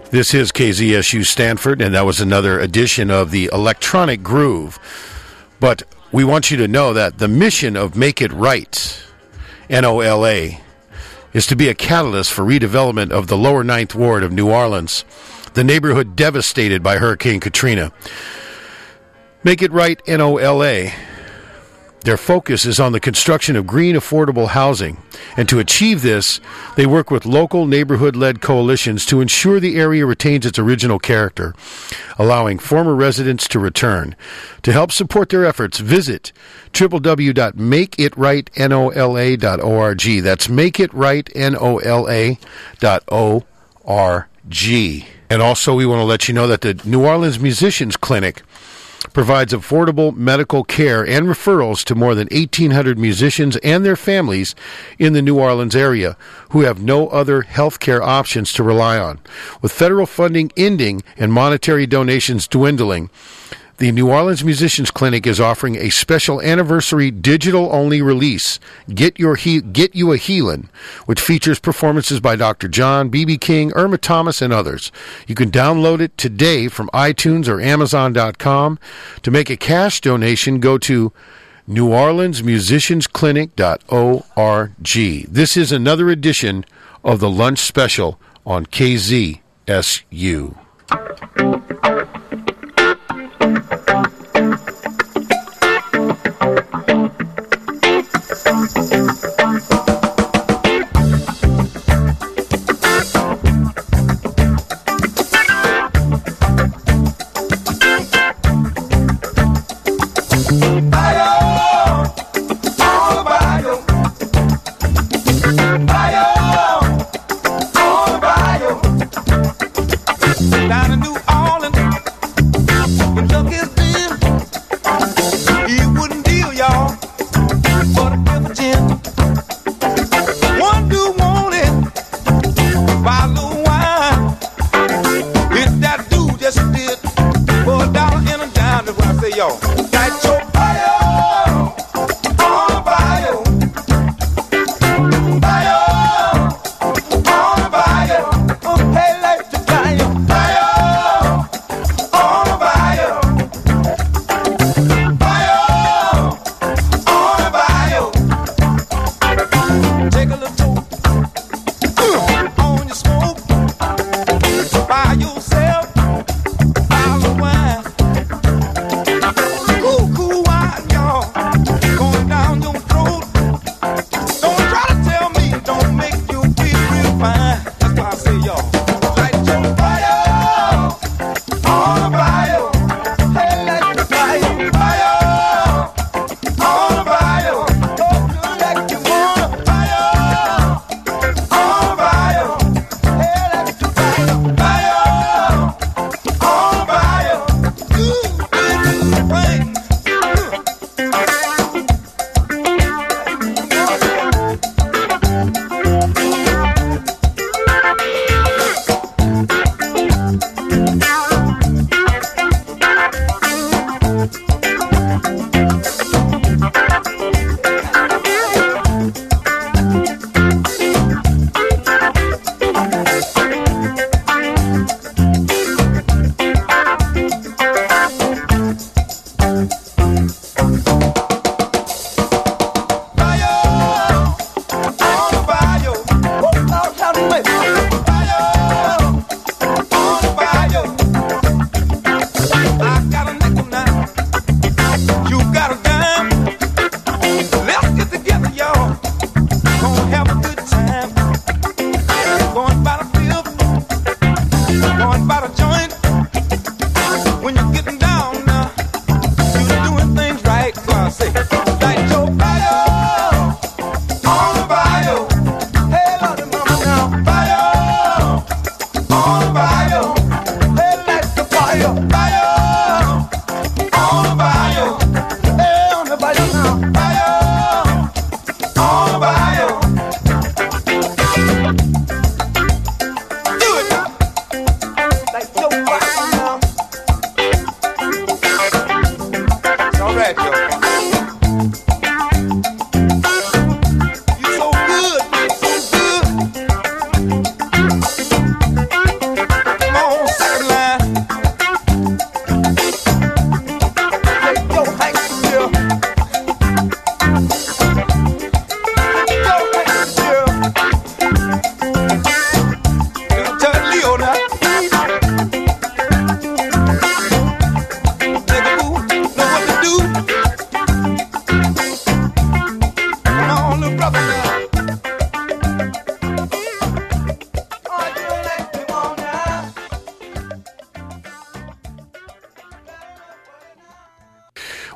This is KZSU Stanford, and that was another edition of the Electronic Groove. But we want you to know that the mission of Make It Right, NOLA, is to be a catalyst for redevelopment of the lower Ninth Ward of New Orleans, the neighborhood devastated by Hurricane Katrina. Make It Right, NOLA. Their focus is on the construction of green, affordable housing. And to achieve this, they work with local neighborhood-led coalitions to ensure the area retains its original character, allowing former residents to return. To help support their efforts, visit www.makeitrightnola.org. That's makeitrightnola.org. And also, we want to let you know that the New Orleans Musicians Clinic provides affordable medical care and referrals to more than 1,800 musicians and their families in the New Orleans area who have no other health care options to rely on. With federal funding ending and monetary donations dwindling, the New Orleans Musicians Clinic is offering a special anniversary digital-only release, Get You a Healin', which features performances by Dr. John, B.B. King, Irma Thomas, and others. You can download it today from iTunes or Amazon.com. To make a cash donation, go to neworleansmusiciansclinic.org. This is another edition of the Lunch Special on KZSU. Down in New Orleans, Kentucky is been. He wouldn't deal, y'all, for the pepper gin. One dude wanted bottle of wine. If that dude just did for $1 and a dime, that's what I say, y'all. Light your fire on the fire. Fire on the fire. Okay, light the fire. Take a little toke on your smoke. Buy yourself a bottle of wine. Cool, cool wine, y'all. Going down your throat. Don't try to tell me it don't make you feel real fine. That's why I say, y'all, light your fire on the fire. Hey, light the fire, fire on the fire. Don't do like you want. Fire on the fire. Hey, light the fire, fire on the fire. Do thing. Like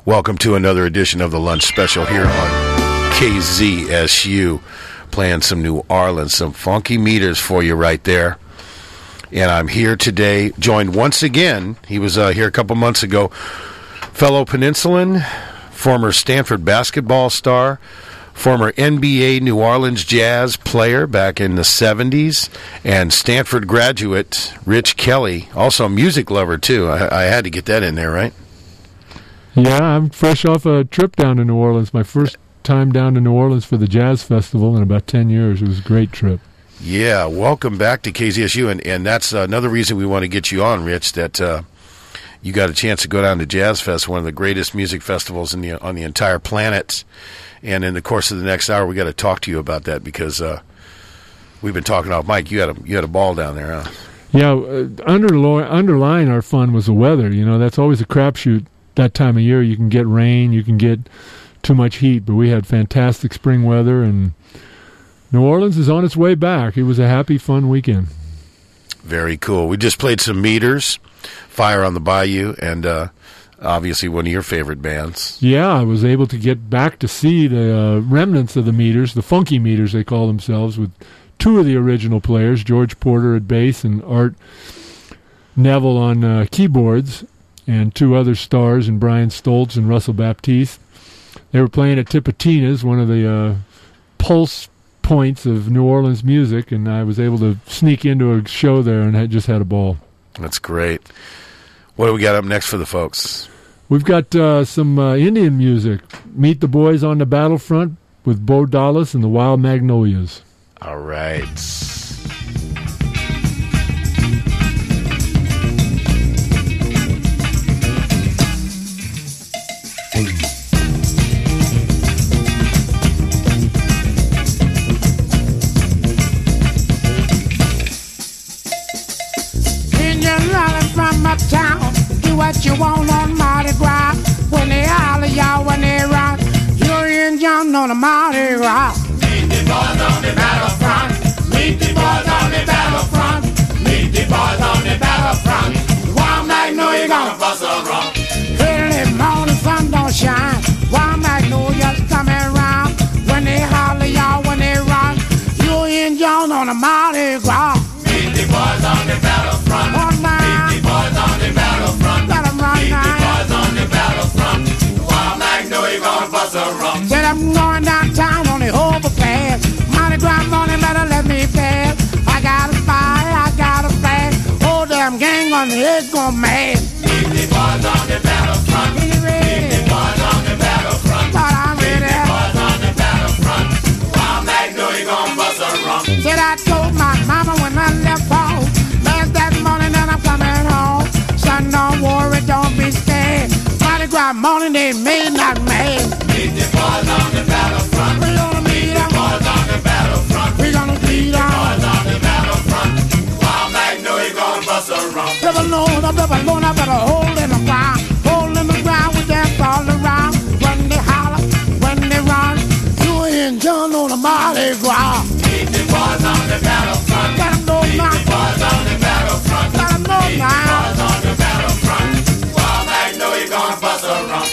Welcome to another edition of the Lunch Special here on KZSU. Playing some New Orleans, some funky meters for you right there. And I'm here today, joined once again, he was here a couple months ago, fellow Peninsulan, former Stanford basketball star, former NBA New Orleans Jazz player back in the 70s, and Stanford graduate Rich Kelly, also a music lover too. I had to get that in there, right? Yeah, I'm fresh off a trip down to New Orleans, my first time down to New Orleans for the Jazz Festival in about 10 years. It was a great trip. Yeah, welcome back to KZSU, and that's another reason we want to get you on, Rich, that you got a chance to go down to Jazz Fest, one of the greatest music festivals on the entire planet. And in the course of the next hour, we got to talk to you about that because we've been talking off mic. You had a ball down there, huh? Yeah, underlying our fun was the weather. You know, that's always a crapshoot that time of year. You can get rain, you can get too much heat, but we had fantastic spring weather, and New Orleans is on its way back. It was a happy, fun weekend. Very cool. We just played some meters, Fire on the Bayou, and obviously one of your favorite bands. Yeah, I was able to get back to see the remnants of the meters, the funky meters they call themselves, with two of the original players, George Porter at bass and Art Neville on keyboards, and two other stars, and Brian Stoltz and Russell Baptiste. They were playing at Tipitina's, one of the pulse points of New Orleans music, and I was able to sneak into a show there and just had a ball. That's great. What do we got up next for the folks? We've got some Indian music. Meet the Boys on the Battlefront with Bo Dallas and the Wild Magnolias. All right. Uptown, do what you want on Mardi Gras. When they holler, y'all, when they rock, you're in John on the Mardi Gras. Meet the boys on the battlefront. Meet the boys on the battlefront. Meet the boys on the battlefront. Wild Magnolia gonna bust a rum. Early morning sun don't shine. Wild Magnolia's coming around. When they holler, y'all, when they rock, you're in John on the Mardi Gras. Meet the boys on the battlefront. One night. Said I'm going downtown on the overpass. Mardi Gras morning, better let me pass. I got a fire, I got a flash. Whole damn gang on the head gone mad. Meet the boys on the battlefront. Meet the boys on the battlefront. But I'm ready. Meet the boys on the battlefront. Wild Magnolia gon' bust a rum. Said I told my mama when I left home. Last that morning and I'm coming home. Son, don't worry, don't be scared. Mardi Gras morning, they may not mad. Meet the boys on the battlefront. We're gonna meet them. Boys on the battlefront. We're gonna beat them. Boys on the battlefront. Wild Magnolia gonna bust a rum. Never know, I better hold in the ground. Hold in the ground, we dance all around. When they holler, when they run, you and John on the Mardi Gras. Meet the boys on the battlefront. Let them know now. Meet the boys on the battlefront. Let them know now. Meet the boys on the battlefront. Wild Magnolia gonna bust a rum.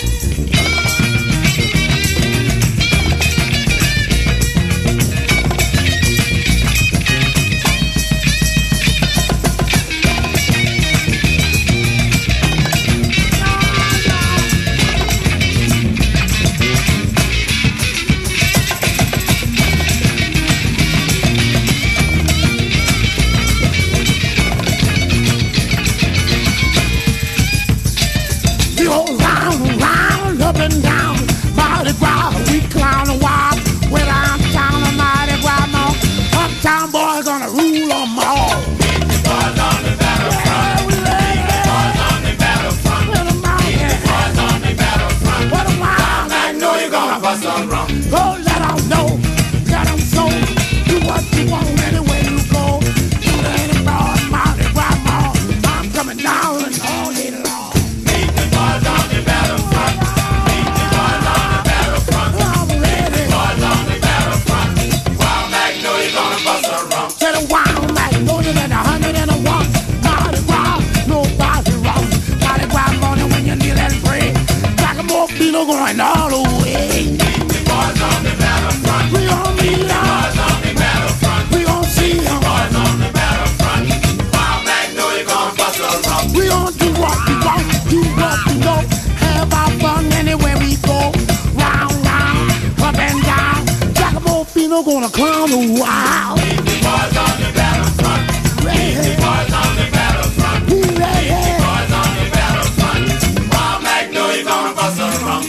We gonna do what we want, do what we know. Have our fun anywhere we go. Round, round, up and down. Jacobofino gonna clown a while. Beastie Boys on the battlefront. Beastie Boys on the battlefront. Beastie Boys on the battlefront. Wild Magnolia gonna bust a rum.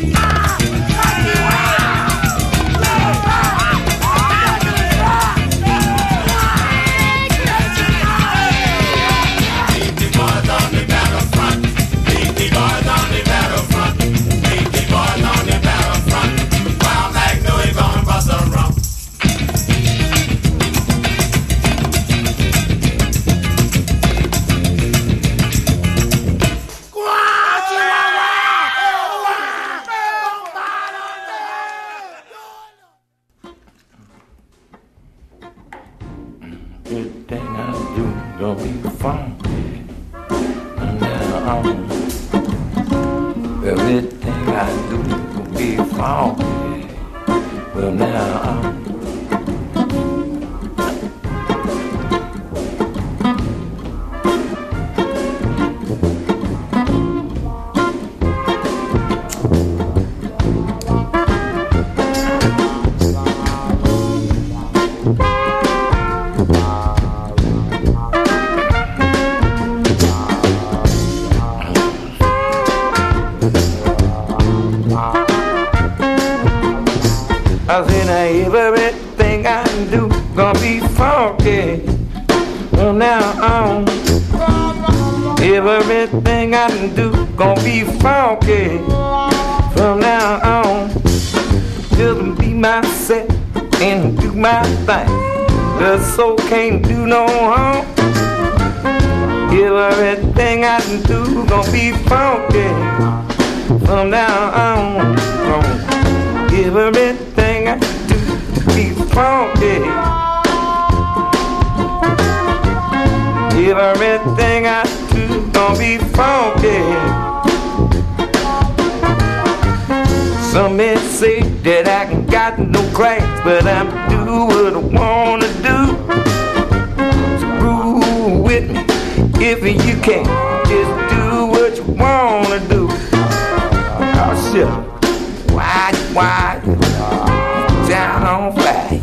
Everything I do gonna be funky from now on. Everything I do gonna be funky from now on. I said now everything I do gonna be funky from now on. Everything I do gonna be funky from now on. Just be myself and do my thing. The soul can't do no harm. Everything I do gonna be funky from now on. Everything I do be funky. Everything I do gonna be funky. Some may say that I ain't got no class, but I'm do what I wanna do. So groove with me if you can. Just do what you wanna do. Oh shit. Why, down on fly.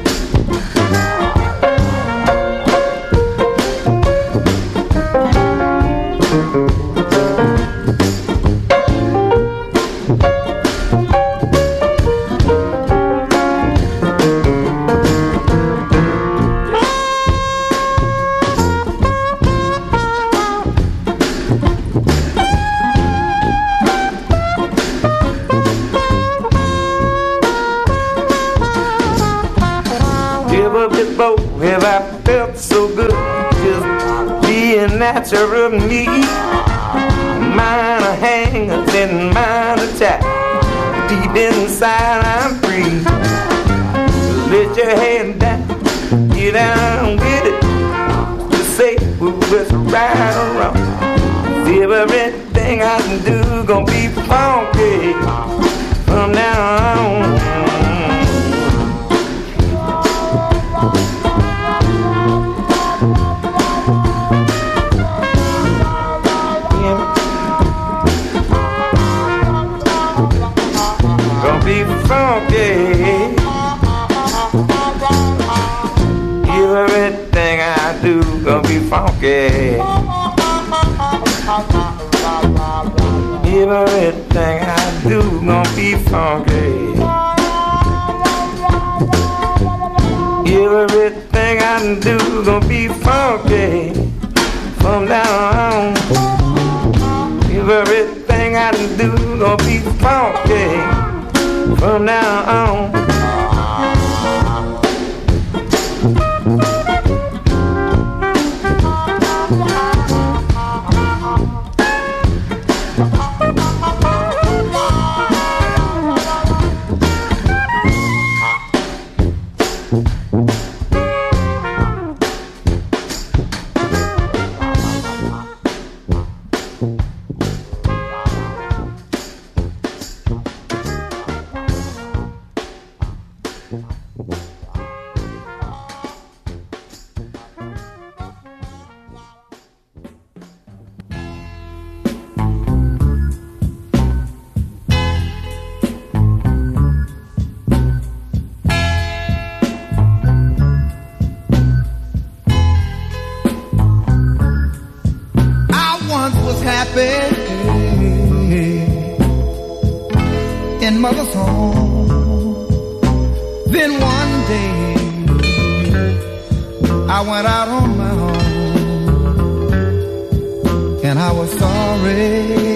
Have I felt so good just being natural me? Mine are hangers and mine are tight. Deep inside I'm free. Let your hand down, get down with it. Just say what's right or wrong. Everything I can do gonna be funky from now on. Be funky. Everything I do gonna be funky. Everything I do gonna be funky. Everything I do gonna be funky from now on. Everything I do gonna be funky from now on. happy in mother's home. Then one day I went out on my own, and I was sorry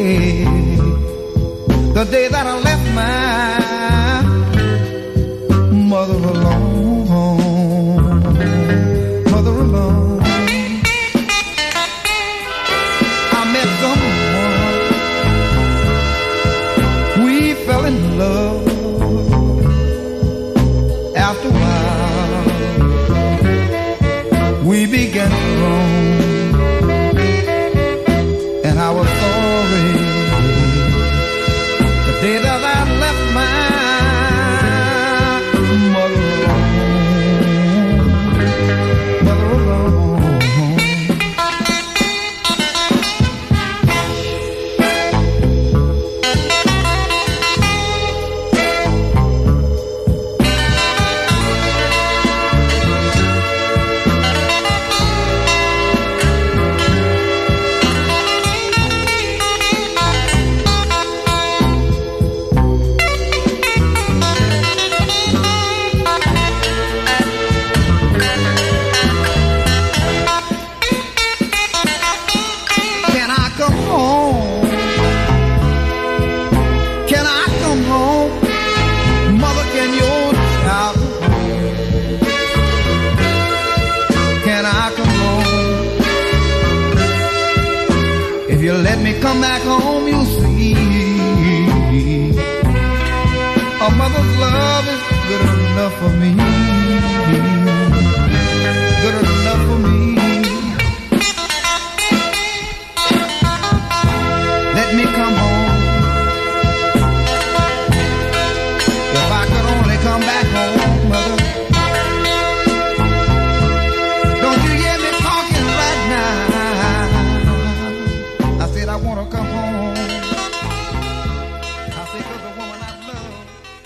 the day that I left my mother alone, mother alone. I met someone, we fell in love. After a while, we began to roam, and I was sorry the day that I left my mother alone, mother alone. Let me come back home, you'll see a mother's love is good enough for me, good enough for me. Let me come home. If I could only come back home, mother. Don't you hear me talking right now? I said I want to come home. I said 'cause the woman I love.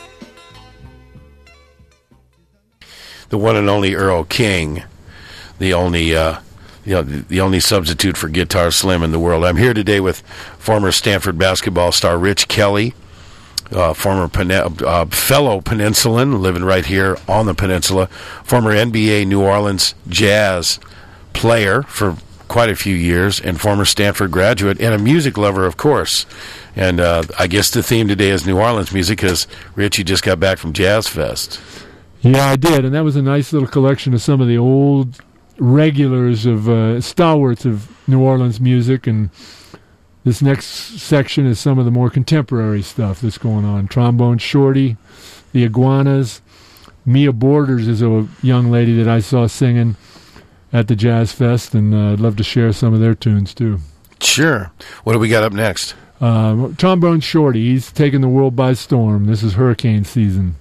The one and only Earl King, the only the only substitute for Guitar Slim in the world. I'm here today with former Stanford basketball star Rich Kelly, former fellow Peninsulan, living right here on the peninsula, former NBA New Orleans Jazz player for quite a few years, and former Stanford graduate, and a music lover, of course. And I guess the theme today is New Orleans music, because, Rich, you just got back from Jazz Fest. Yeah, I did, and that was a nice little collection of some of the old regulars of stalwarts of New Orleans music, and this next section is some of the more contemporary stuff that's going on. Trombone Shorty, the Iguanas, Mia Borders is a young lady that I saw singing at the Jazz Fest, and I'd love to share some of their tunes, too. Sure. What do we got up next? Trombone Shorty, he's taking the world by storm. This is hurricane season.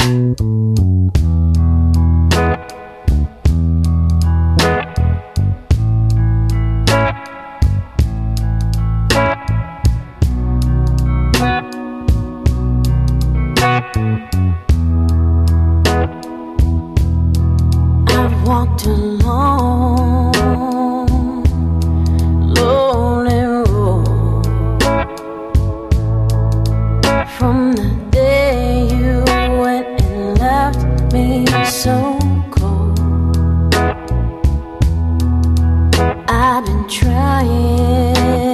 I've walked along lonely road from the day you went and left me so cold. I've been trying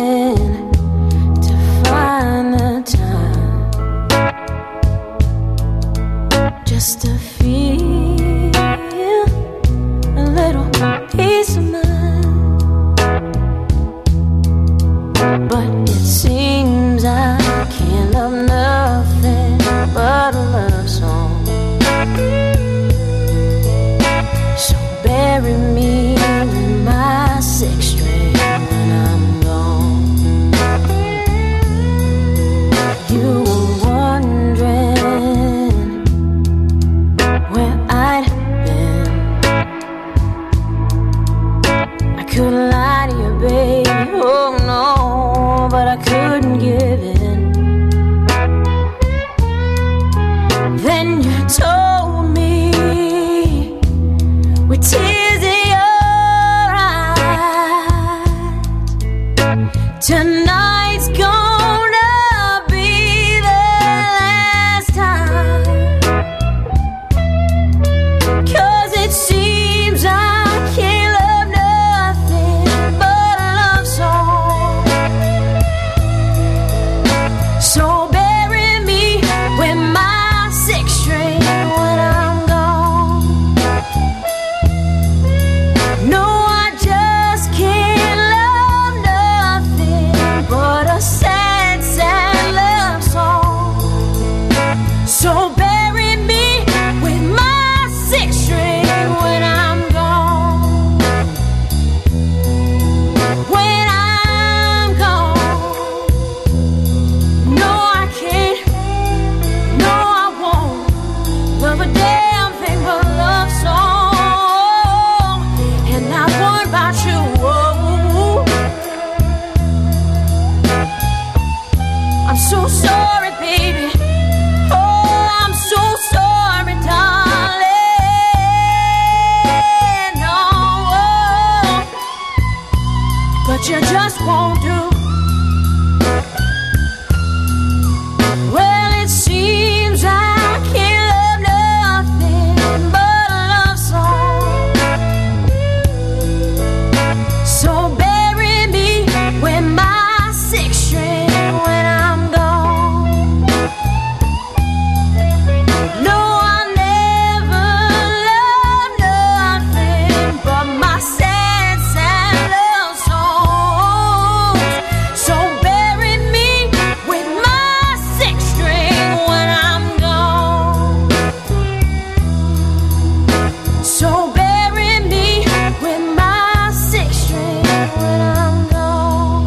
to find the time just to feel a little peace of mind, but it seems I can't love nothing but a love song. So bury me in my sixth string when I'm gone. You were wondering where I'd been. I couldn't lie to you, baby, oh no, but I couldn't give in. Then you told me with tears in your eyes, tonight's gonna be the last time. 'Cause it seems I can't love nothing but a love song. So bury me with my sixth string when I'm gone. No, I just can't love nothing but a sad, sad love song. So bury me with my sixth string when I'm gone. When I'm gone. No, I can't. No, I won't love a damn thing but a love song. And not one about you. Oh, I'm so sorry, baby. Oh, I'm so sorry, darling. No, but you just won't do. Well, it seems I can't love nothing but a love song. So bury me with my sixth string when I'm gone. No, I never loved nothing but my sad, sad love songs. So bury me with my sixth string when I'm gone. So bury me with my sixth string when I'm gone.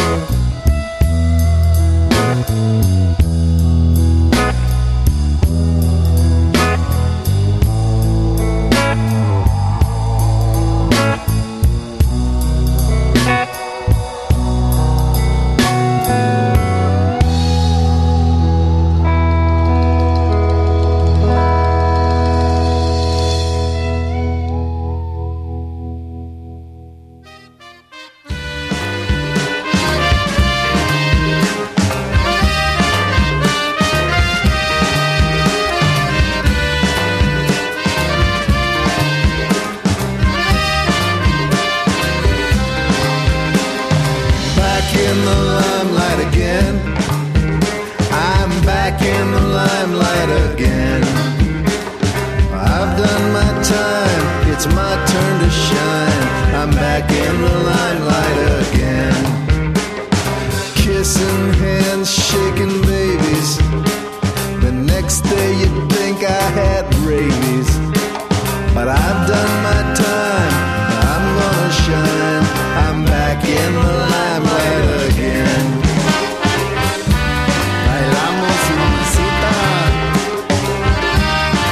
Back in the limelight again. I'm back in the limelight again. I've done my time, it's my turn to shine. I'm back in the limelight again. Kissing hands, shaking babies. The next day you'd think I had rabies. But I've done my time, I'm gonna shine. I'm back in the limelight again. Bailamos, mamacita.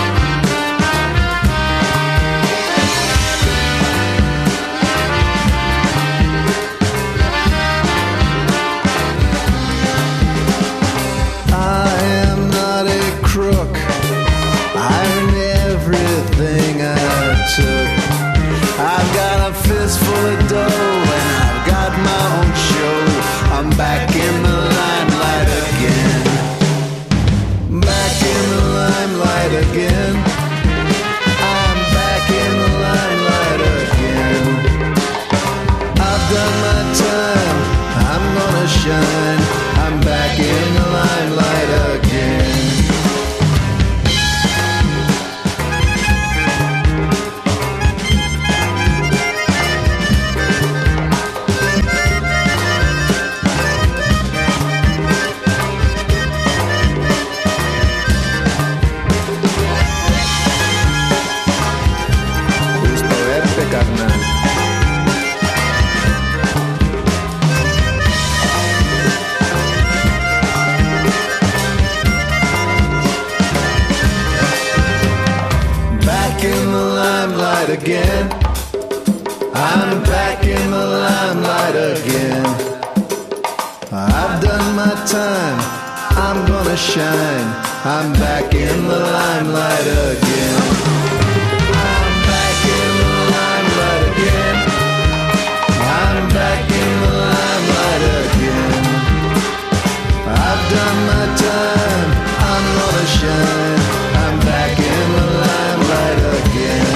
crook. I earned everything I took. I've got a fistful of dough and I've got my own show. I'm back in the limelight again. Back in the limelight again. I'm back in the limelight again. I've done my time, I'm gonna shine. I'm back in the limelight again. Again, I'm back in the limelight again. I've done my time, I'm gonna shine. I'm back in the limelight again. I'm back in the limelight again. I'm back in the limelight again. I've done my time, I'm gonna shine. I'm back in the limelight again.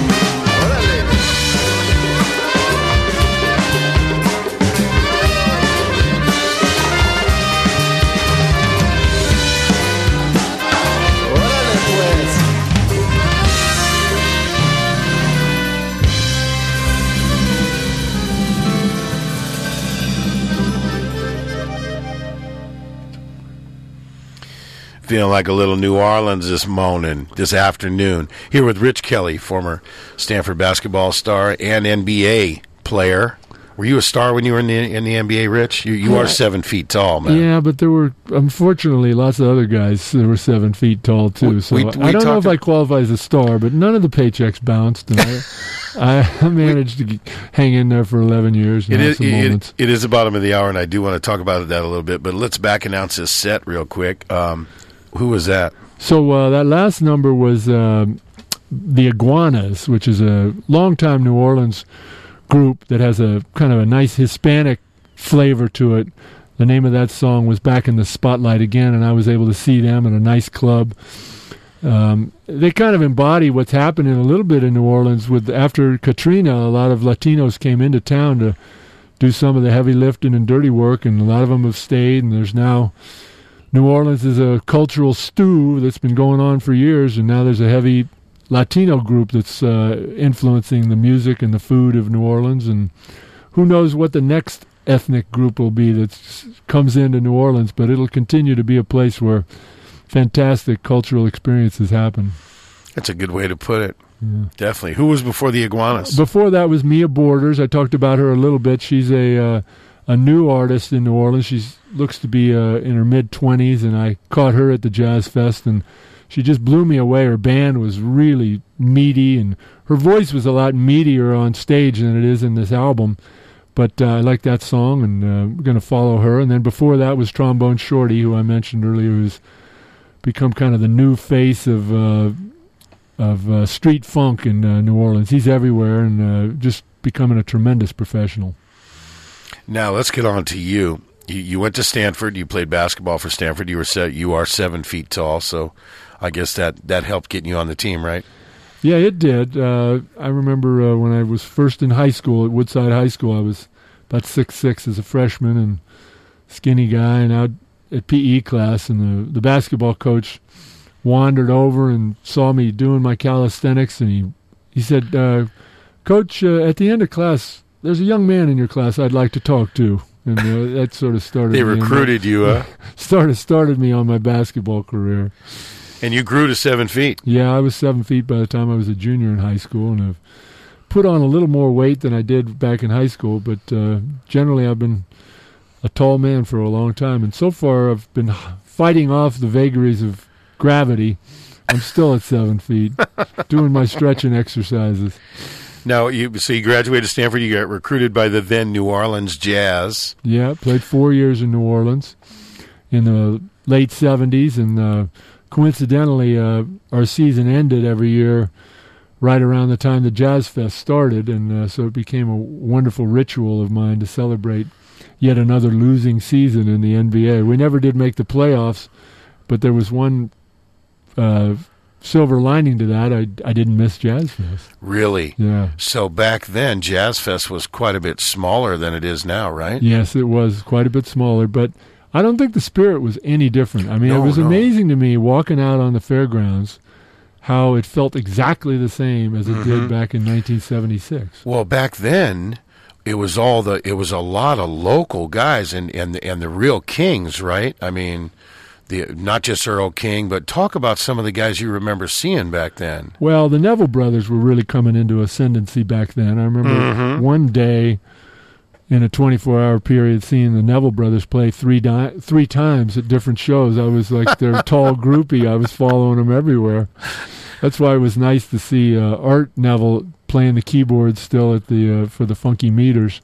Feeling like a little New Orleans this afternoon. Here with Rich Kelly, former Stanford basketball star and NBA player. Were you a star when you were in the NBA, Rich? You are 7 feet tall, man. Yeah, but there were, unfortunately, lots of other guys that were 7 feet tall, too. So I don't know if I qualify as a star, but none of the paychecks bounced. And I managed to hang in there for 11 years. It is the bottom of the hour, and I do want to talk about that a little bit. But let's back announce this set real quick. Who was that? So that last number was the Iguanas, which is a longtime New Orleans group that has a kind of a nice Hispanic flavor to it. The name of that song was Back in the Spotlight Again, and I was able to see them at a nice club. They kind of embody what's happening a little bit in New Orleans. After Katrina, a lot of Latinos came into town to do some of the heavy lifting and dirty work, and a lot of them have stayed, and there's now... New Orleans is a cultural stew that's been going on for years, and now there's a heavy Latino group that's influencing the music and the food of New Orleans, and who knows what the next ethnic group will be that comes into New Orleans, but it'll continue to be a place where fantastic cultural experiences happen. That's a good way to put it. Yeah. Definitely. Who was before the Iguanas? Before that was Mia Borders. I talked about her a little bit. She's a new artist in New Orleans. She looks to be in her mid-20s, and I caught her at the Jazz Fest, and she just blew me away. Her band was really meaty, and her voice was a lot meatier on stage than it is in this album. But I like that song, and we're going to follow her. And then before that was Trombone Shorty, who I mentioned earlier, who's become kind of the new face of street funk in New Orleans. He's everywhere and just becoming a tremendous professional. Now let's get on to you. You went to Stanford. You played basketball for Stanford. You are 7 feet tall, so I guess that helped getting you on the team, right? Yeah, it did. I remember when I was first in high school at Woodside High School, I was about 6'6" as a freshman and skinny guy, and out at PE class, and the basketball coach wandered over and saw me doing my calisthenics, and he said, Coach, at the end of class, there's a young man in your class I'd like to talk to. And that sort of started They recruited you, huh? Started me on my basketball career. And you grew to 7 feet. Yeah, I was 7 feet by the time I was a junior in high school, and I've put on a little more weight than I did back in high school, but generally I've been a tall man for a long time, and so far I've been fighting off the vagaries of gravity. I'm still at 7 feet, doing my stretching exercises. Now, you graduated Stanford. You got recruited by the then New Orleans Jazz. Yeah, played 4 years in New Orleans in the late 70s, and of coincidentally, our season ended every year right around the time the Jazz Fest started, and so it became a wonderful ritual of mine to celebrate yet another losing season in the NBA. We never did make the playoffs, but there was one silver lining to that. I didn't miss Jazz Fest. Really? Yeah. So back then, Jazz Fest was quite a bit smaller than it is now, right? Yes, it was quite a bit smaller, but I don't think the spirit was any different. I mean, No, it was no. amazing to me walking out on the fairgrounds how it felt exactly the same as it did back in 1976. Well, back then, it was a lot of local guys and the real kings, right? I mean, not just Earl King, but talk about some of the guys you remember seeing back then. Well, the Neville brothers were really coming into ascendancy back then. I remember one day in a 24-hour period seeing the Neville brothers play three times at different shows. I was like their tall groupie. I was following them everywhere. That's why it was nice to see Art Neville playing the keyboard still at the for the Funky Meters.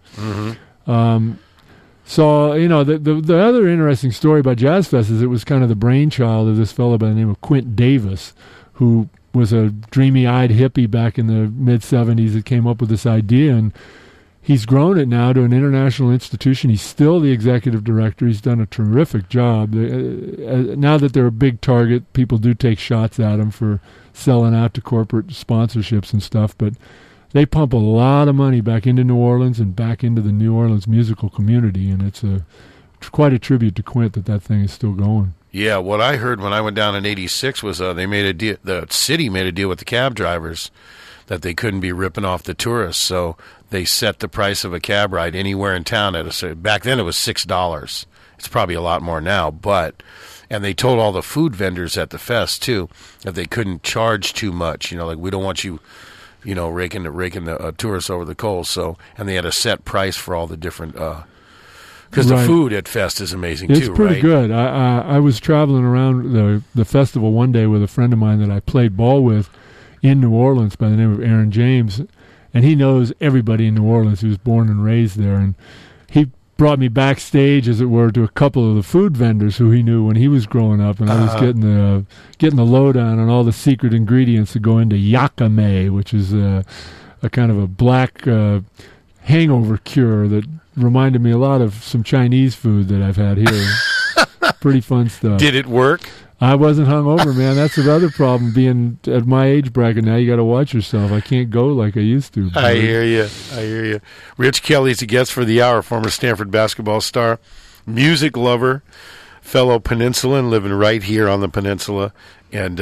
So, you know, the other interesting story about Jazz Fest is it was kind of the brainchild of this fellow by the name of Quint Davis, who was a dreamy-eyed hippie back in the mid-'70s that came up with this idea, and he's grown it now to an international institution. He's still the executive director. He's done a terrific job. Now that they're a big target, people do take shots at him for selling out to corporate sponsorships and stuff, but they pump a lot of money back into New Orleans and back into the New Orleans musical community, and it's quite a tribute to Quint that thing is still going. Yeah, what I heard when I went down in '86 was they made a deal. The city made a deal with the cab drivers that they couldn't be ripping off the tourists, so they set the price of a cab ride anywhere in town back then it was $6. It's probably a lot more now, and they told all the food vendors at the fest too that they couldn't charge too much. You know, like we don't want you, you know, raking the tourists over the coals. So, and they had a set price for all the different. Because the food at Fest is amazing too, right? It's pretty good. I was traveling around the festival one day with a friend of mine that I played ball with in New Orleans by the name of Aaron James, and he knows everybody in New Orleans. He was born and raised there, and he brought me backstage, as it were, to a couple of the food vendors who he knew when he was growing up, and I was getting the lowdown on all the secret ingredients that go into yakame, which is a kind of a black hangover cure that reminded me a lot of some Chinese food that I've had here. Pretty fun stuff. Did it work? I wasn't hungover, man. That's the other problem. Being at my age bracket now, you got to watch yourself. I can't go like I used to. I hear you. Rich Kelly's a guest for the hour, former Stanford basketball star, music lover, fellow Peninsulan, living right here on the peninsula. And,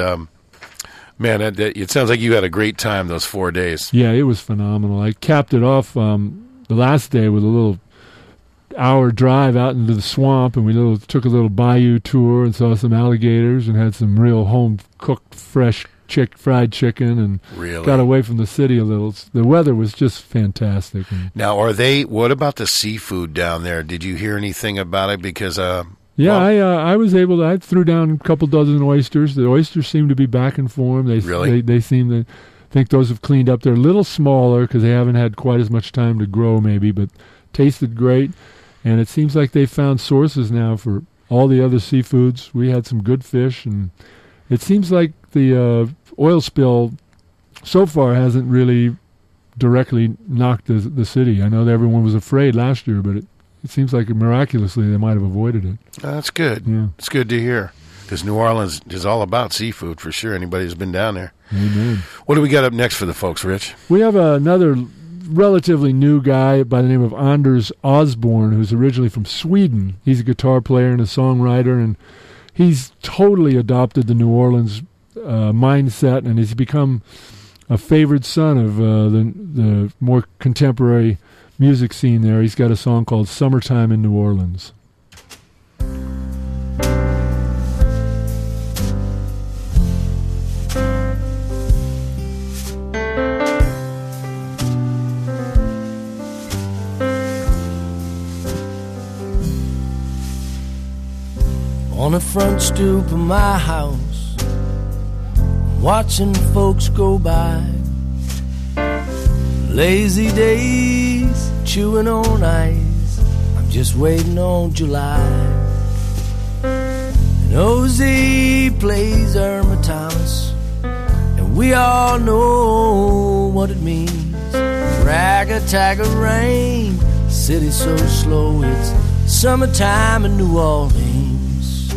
man, it sounds like you had a great time those 4 days. Yeah, it was phenomenal. I capped it off the last day with a little hour drive out into the swamp, and we took a little bayou tour and saw some alligators and had some real home-cooked fresh fried chicken and got away from the city a little. The weather was just fantastic. Now, what about the seafood down there? Did you hear anything about it? Because I threw down a couple dozen oysters. The oysters seem to be back in form. They seem to think those have cleaned up. They're a little smaller because they haven't had quite as much time to grow maybe, but tasted great. And it seems like they've found sources now for all the other seafoods. We had some good fish, and it seems like the oil spill so far hasn't really directly knocked the city. I know that everyone was afraid last year, but it seems like miraculously they might have avoided it. That's good. Yeah. It's good to hear, because New Orleans is all about seafood for sure, anybody who's been down there. Amen. What do we got up next for the folks, Rich? We have another relatively new guy by the name of Anders Osborne, who's originally from Sweden. He's a guitar player and a songwriter, and he's totally adopted the New Orleans mindset, and he's become a favored son of the more contemporary music scene there. He's got a song called Summertime in New Orleans. On the front stoop of my house, watching folks go by. Lazy days, chewing on ice, I'm just waiting on July. And Ozzy plays Irma Thomas, and we all know what it means. Rag-a-tag of rain, city so slow, it's summertime in New Orleans.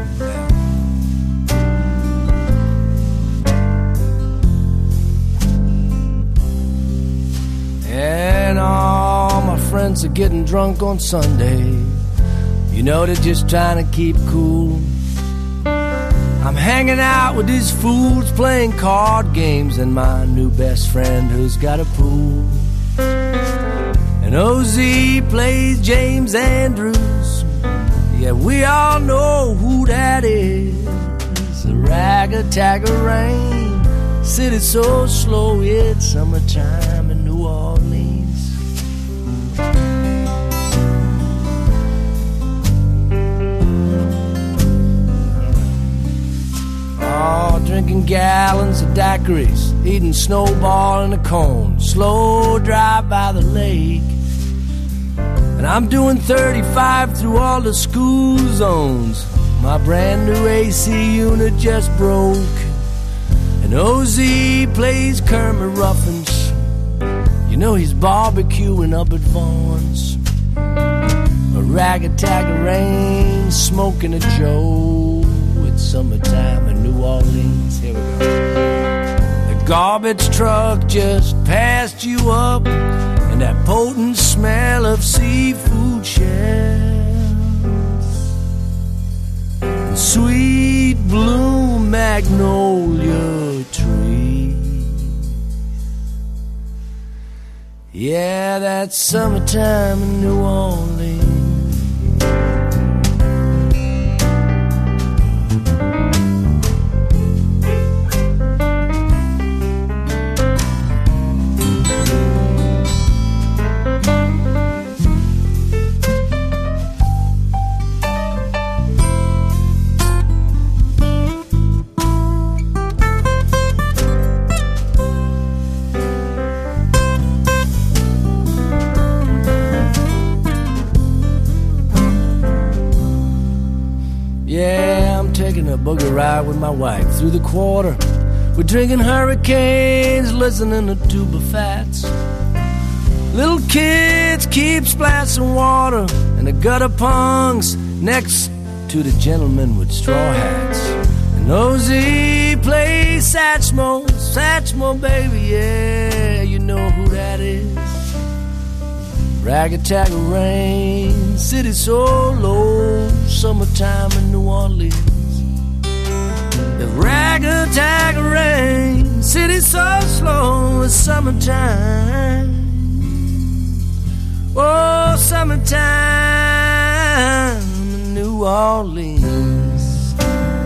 And all my friends are getting drunk on Sunday. You know, they're just trying to keep cool. I'm hanging out with these fools playing card games, and my new best friend who's got a pool. And OZ plays James Andrews. Yeah, we all know who that is. The rag-a-tag of rain, city so slow, it's summertime in New Orleans. Oh, drinking gallons of daiquiris, eating snowball in a cone, slow drive by the lake. And I'm doing 35 through all the school zones. My brand new AC unit just broke. And OZ plays Kermit Ruffins. You know he's barbecuing up at Vaughn's. A rag-a-tag of rain, smoking a Joe. It's summertime in New Orleans. Here we go. The garbage truck just passed you up, and that potent smell of seafood shells and sweet blue magnolia trees. Yeah, that's summertime in New Orleans. Boogie ride with my wife through the quarter. We're drinking hurricanes, listening to tuba fats. Little kids keep splashing water, and the gutter punks next to the gentlemen with straw hats. And Ozzy plays Satchmo, Satchmo baby, yeah, you know who that is. Rag-a-tag of rain, city so low, summertime in New Orleans. The rag-a-tag of rain, city so slow, it's summertime. Oh, summertime in New Orleans.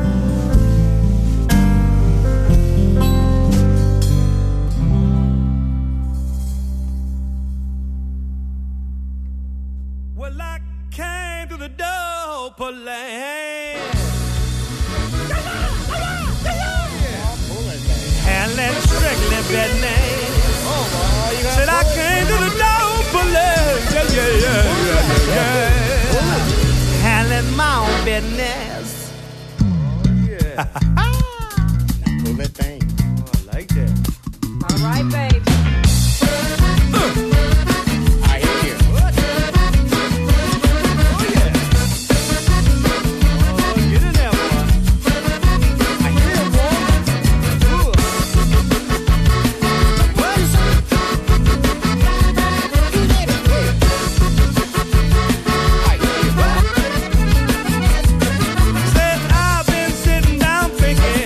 Well, I came to the dope lane. Handling strictly bad name. Said I came to the dope lane. Yeah. Handling my own business. Yeah. Move that thing. Oh, I like that. All right, baby. Said I've been sitting down thinking.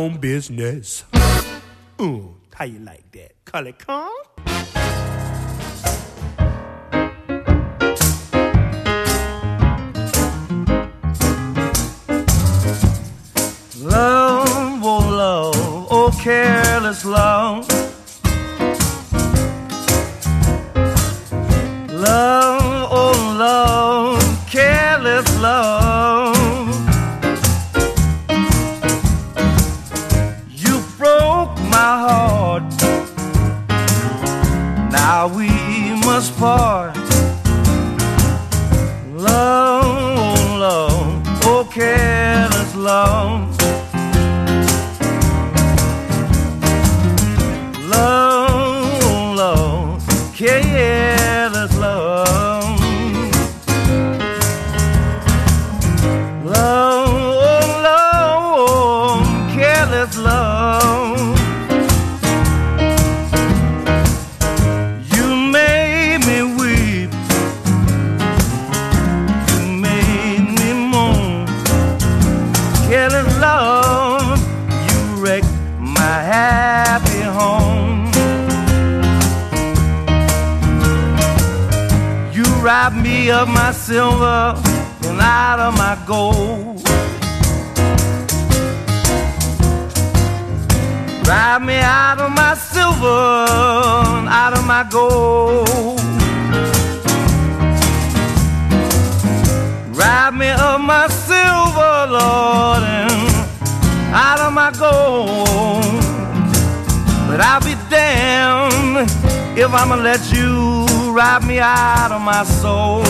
own business. How you like that? Call it calm? Love, oh love, oh careless love. Love, oh love, careless love. You broke my heart. Now we must part. Love, oh careless love. Love, careless love. Love, careless love. You made me weep. You made me moan. Careless love, you wrecked my happy home. You robbed me of my silver and out of my gold. Robbed me out of my silver and out of my gold. Robbed me of my silver, Lord, and out of my gold. But I'll be damned if I'ma let you rob me out of my soul.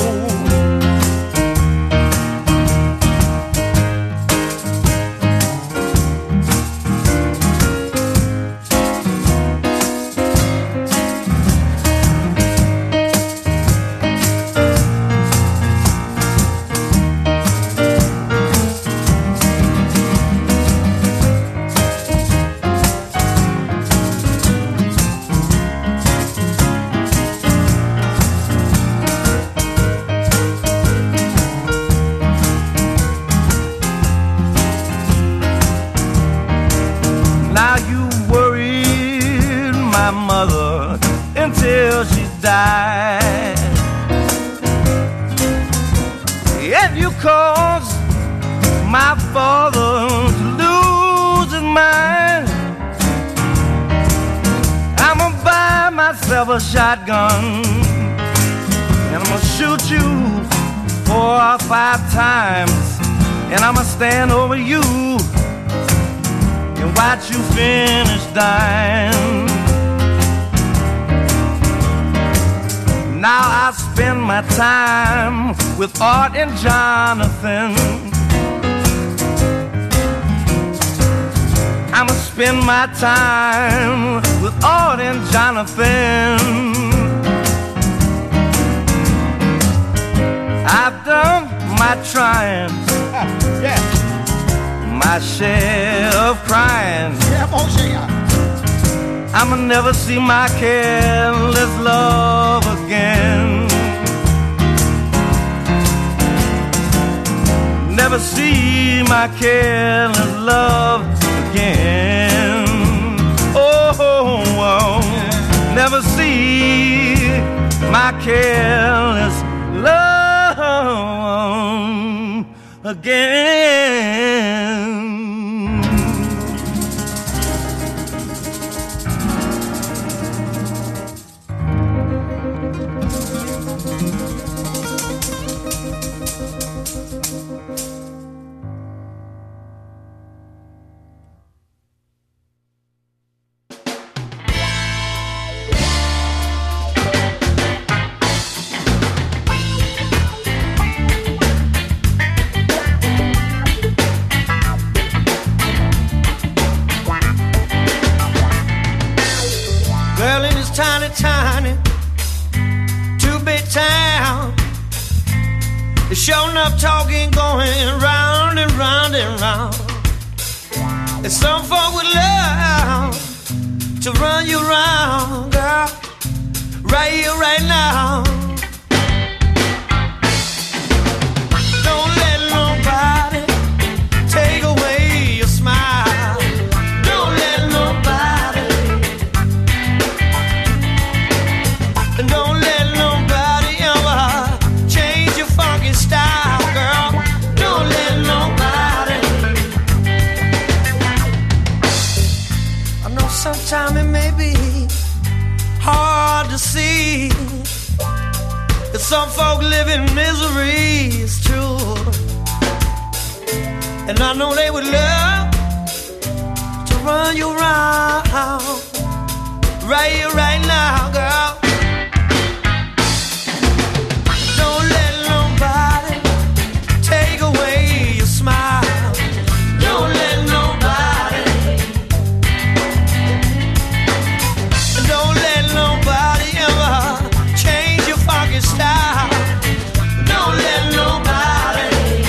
Mother until she died, and you caused my father to lose his mind. I'ma buy myself a shotgun and I'ma shoot you 4 or 5 times, and I'ma stand over you and watch you finish dying. Now I spend my time with Art and Jonathan. I'ma spend my time with Art and Jonathan. I've done my trying, my share of crying. I'ma never see my careless love again. Never see my careless love again. Oh, never see my careless love again. Tiny, 2-bit town. There's sure enough talking going round and round and round. And some folk would love to run you round, girl, right here, right now. Don't let nobody take away your smile. to see that some folk live in misery, it's true. And I know they would love to run you around right here, right now, girl. Don't let nobody take away your smile. Don't let nobody, don't let nobody ever change your fucking style. Don't let nobody,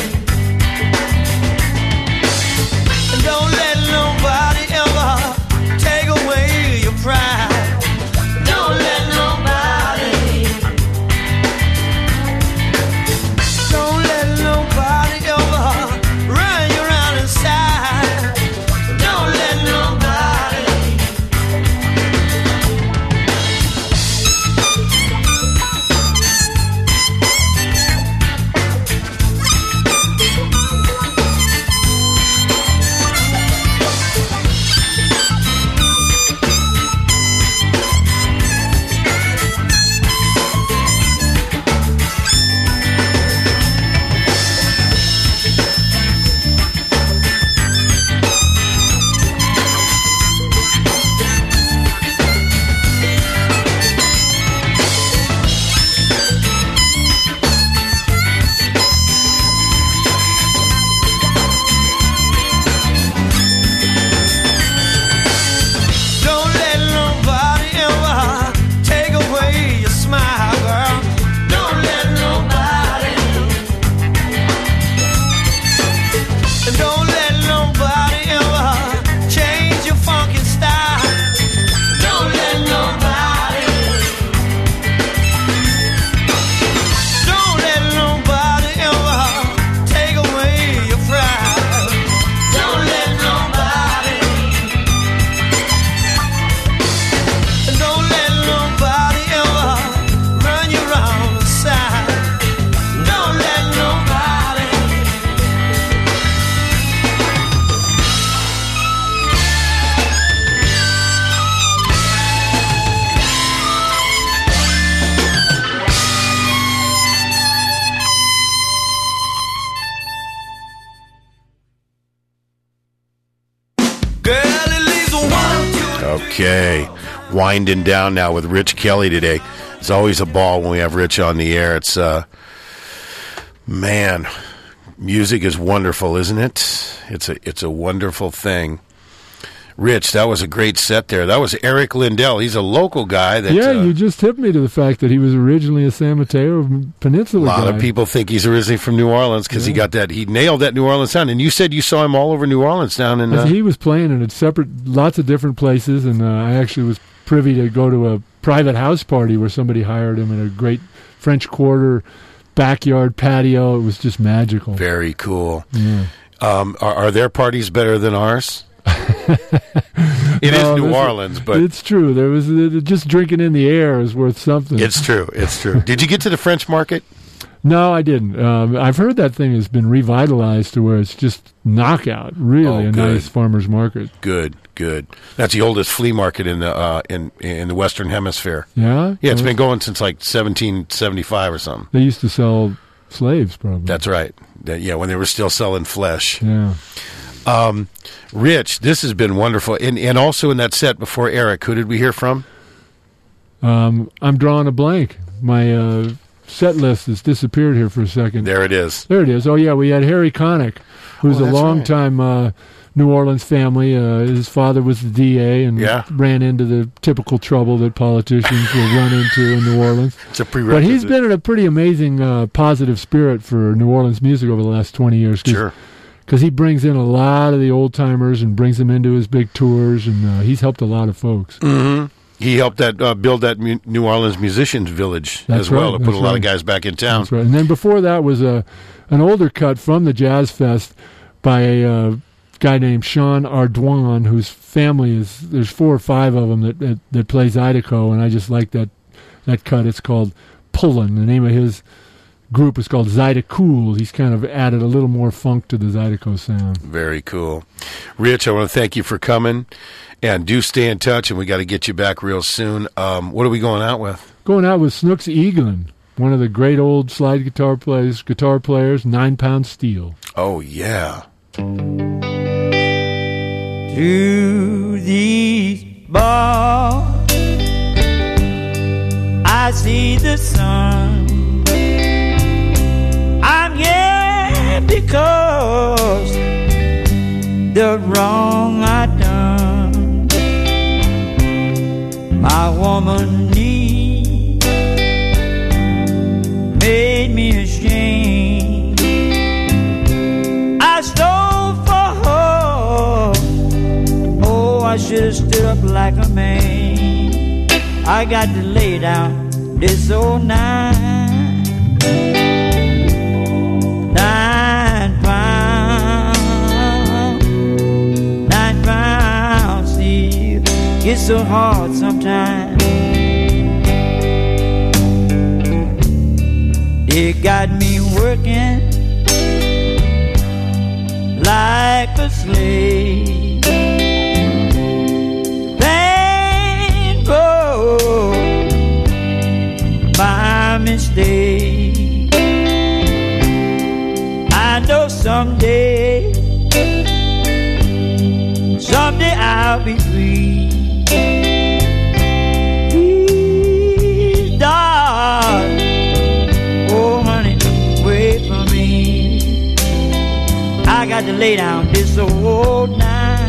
don't let nobody ever take away your pride. Don't let nobody, don't let nobody ever run you around inside. Don't let nobody. Don't let nobody ever take away your smile, girl. Don't let nobody, and don't let nobody ever change your funky style. Don't let nobody, don't let nobody ever take away your pride. Don't let nobody, and don't let nobody ever run you around the side. Don't let nobody. Girl, it leaves a one, two, Okay, winding down now with Rich Kelly today. It's always a ball when we have Rich on the air. It's man, music is wonderful, isn't it? It's a wonderful thing. Rich, that was a great set there. That was Eric Lindell. He's a local guy. That, Yeah, you just tipped me to the fact that he was originally a San Mateo Peninsula a lot guy. of people think he's originally from New Orleans because he nailed that New Orleans sound. And you said you saw him all over New Orleans down in. He was playing in lots of different places, and I actually was privy to go to a private house party where somebody hired him in a great French Quarter backyard patio. It was just magical. Very cool. Yeah. Are their parties better than ours? It is New Orleans, but it's true. There was just drinking in the air is worth something. It's true. It's true. Did you get to the French Market? No, I didn't. I've heard that thing has been revitalized to where it's just knockout. Really, nice farmers market. Good. That's the oldest flea market in the in the Western Hemisphere. Yeah. Yeah, it's been going since like 1775 or something. They used to sell slaves, probably. That's right. Yeah, when they were still selling flesh. Yeah. Rich, this has been wonderful. And also in that set before Eric, who did we hear from? I'm drawing a blank. My set list has disappeared here for a second. There it is. Oh, yeah, we had Harry Connick, who's a that's long-time New Orleans family. His father was the DA and ran into the typical trouble that politicians will run into in New Orleans. It's a prerequisite. But he's been in a pretty amazing positive spirit for New Orleans music over the last 20 years. Sure. Because he brings in a lot of the old-timers and brings them into his big tours, and he's helped a lot of folks. Mm-hmm. He helped build that New Orleans Musicians Village as well to put a lot of guys back in town. That's right. And then before that was an older cut from the Jazz Fest by a guy named Sean Ardouin, whose family there's 4 or 5 of them that plays Zydeco, and I just like that cut. It's called Pullin'. The name of his group is called Zydecool. He's kind of added a little more funk to the Zydeco sound. Very cool. Rich, I want to thank you for coming, and do stay in touch, and we got to get you back real soon. What are we going out with? Going out with Snooks Eaglin, one of the great old slide guitar players, 9 Pound Steel. Oh, yeah. To these bars, I see the sun. I'm here because the wrong I done. My woman need made me ashamed. I stole for her. Oh, I should have stood up like a man. I got to lay down this old 9 pound steel. It's so hard sometimes. It got me working like a slave. Painful, my mistake. I know someday I'll be free. Please, darling, oh honey, wait for me. I got to lay down this old 9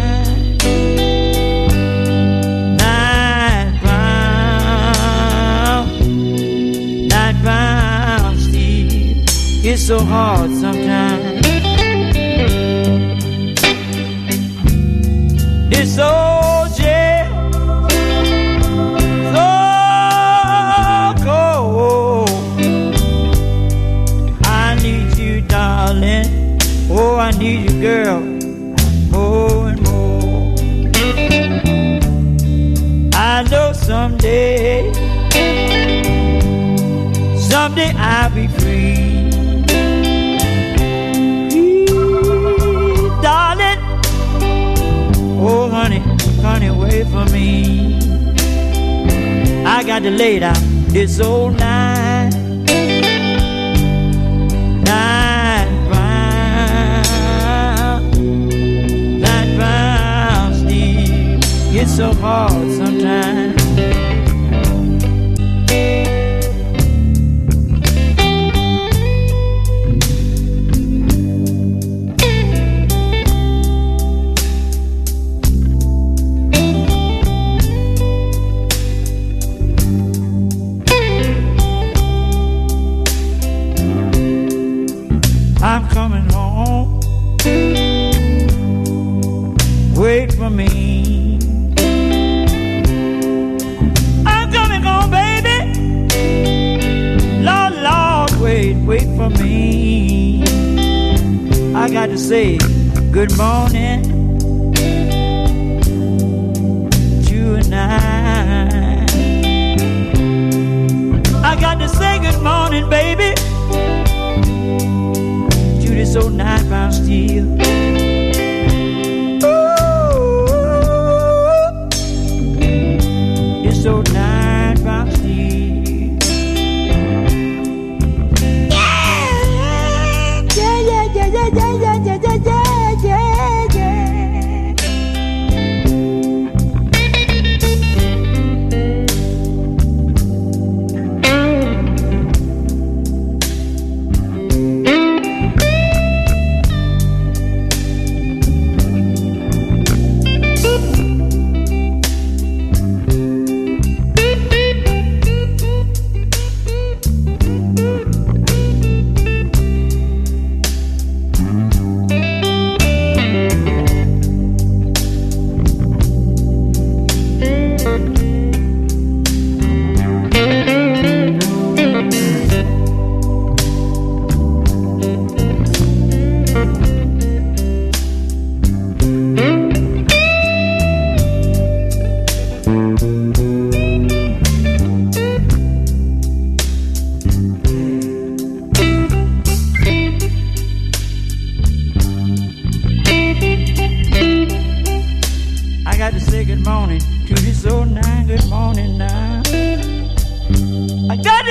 pound steel. It's so hard sometimes. This old jail, so cold. I need you, darling. Oh, I need you, girl, more and more. I know someday I'll be free. Please, darling, oh honey, wait for me. I got to lay down this old 9 pound steel. It's so hard sometimes. I'm coming home. Wait for me. I'm coming home, baby. Lord, Lord, wait for me. I got to say good morning to you and I got to say good morning, baby, this old 9 pound steel. Ooh, this old 9 pound steel. Yeah, yeah, yeah, yeah, yeah, yeah, yeah, yeah, yeah, yeah.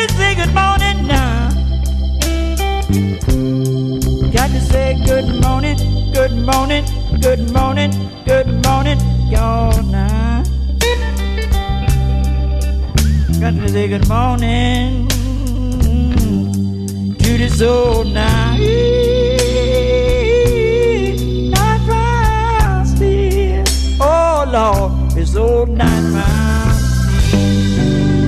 to say good morning now. Got to say good morning, good morning, good morning, good morning, y'all now. Got to say good morning to this old night. Night round still. Oh Lord, this old night round.